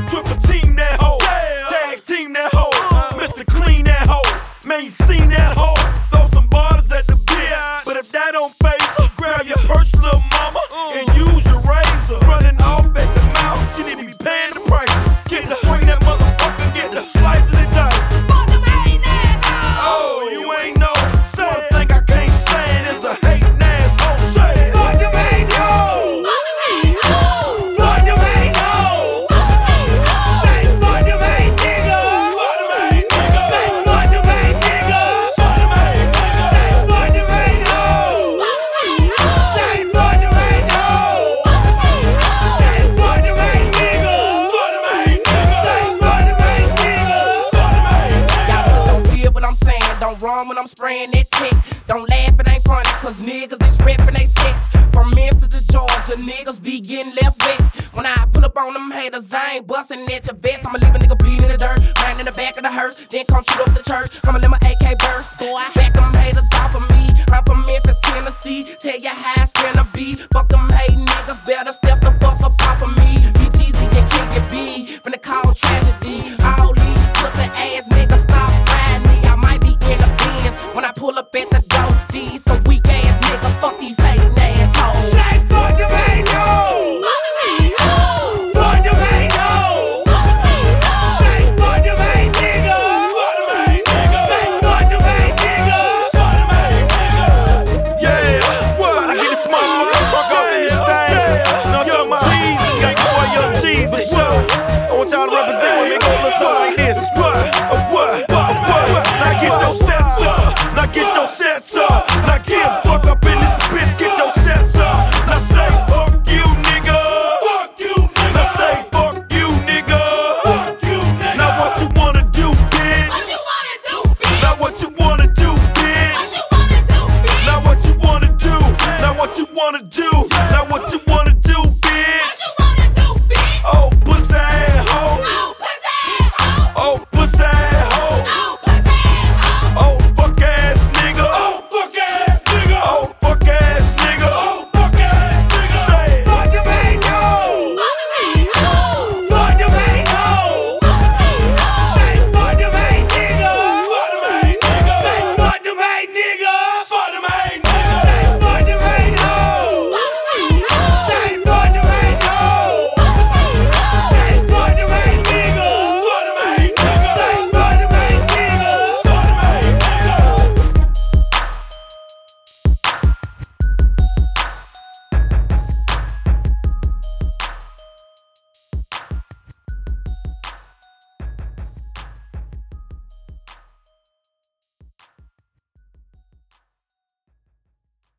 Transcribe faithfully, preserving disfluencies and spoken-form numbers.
triple team that hoe, tag team that hoe, Mister Clean that hoe. Man, you seen that hoe? Throw some bottles at the bitch, but if that don't face, grab your purse, little mama, and use your razor. Running off at the mouth, she need to be paying the price. Get the swing that motherfucker, get the slice of the dice. Oh, you ain't know. One thing I can't stand is a hating asshole. Say it. Fuck them ain't hoes. Fuck them ain't hoes. Say fuck them ain't niggas. Say fuck them ain't niggas. Say fuck them ain't hoes. Say fuck them ain't hoes. Say fuck them ain't niggas. Say fuck them ain't niggas. Y'all don't hear what I'm saying, don't run when I'm spraying that tick. Don't laugh, it ain't funny, cause niggas is rippin' they sex. From Memphis to Georgia, niggas be getting left wet. When I pull up on them haters, I ain't bustin' at your vest. I'ma leave a nigga bleed in the dirt, right in the back of the hearse, then come shoot up the church. I'ma let my A K burst. Back them haters off of me. I'm from Memphis, Tennessee. Tell ya how it's gonna be. Fuck them hating niggas, better step the fuck up off of me. B G Z and King and B, finna call tragedy. All these pussy ass niggas stop riding me. I might be in the bins when I pull up at the door. These some weak ass niggas, fuck these hating assholes. Say fuck them ain't hoes. Fuck them ain't hoes. Say fuck them ain't niggas. Say fuck them ain't niggas. Yeah, I get this motherfucker drunk off in this thing. No, I'm talking about Jeezy, gang boy, Young Jeezy. I want y'all to represent with me, go look something like this. What? What? What? Now get your sets up. Now get your sets up.